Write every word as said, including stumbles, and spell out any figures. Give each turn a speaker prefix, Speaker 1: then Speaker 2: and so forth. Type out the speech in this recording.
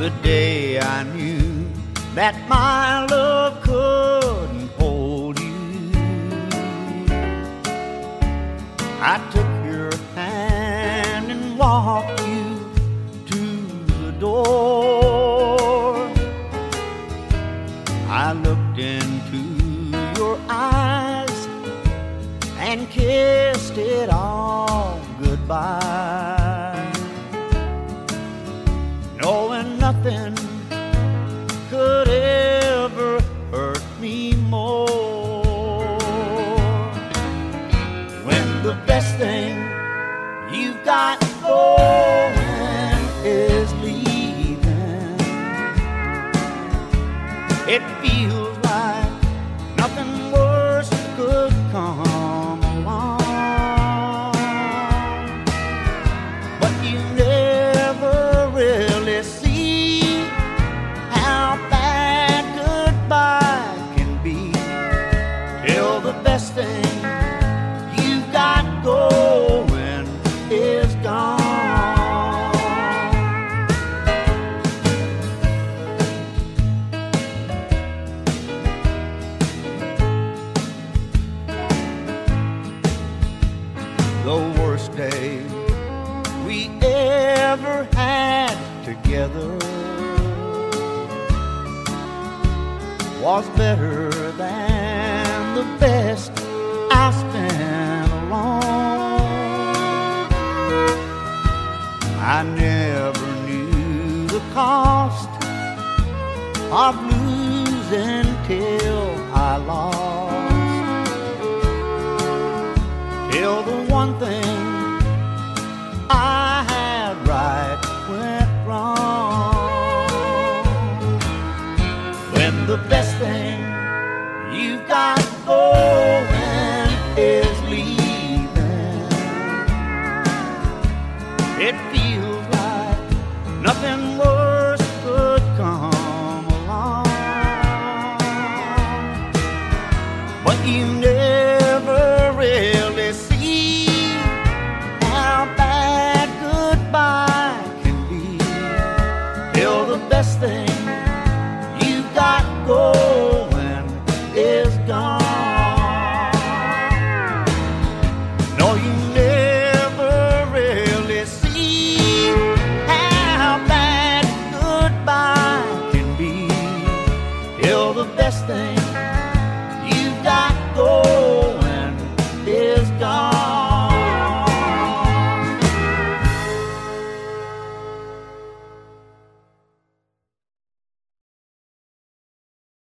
Speaker 1: the day I knew that my love couldn't hold you. I took your hand and walked you to the door. I looked into your eyes and kissed it all goodbye, knowing nothing could ever hurt me more. When the best thing you've got going is leaving, it feels like nothing worse could come along. But you never really see how bad goodbye can be, till the best thing you've got going is gone. The worst day we ever had together was better than the best I spent alone. I never knew the cost of losing till I lost, till the one thing I had right went wrong. When the best thing you've got going is leaving, it feels like nothing worse could come along. But you never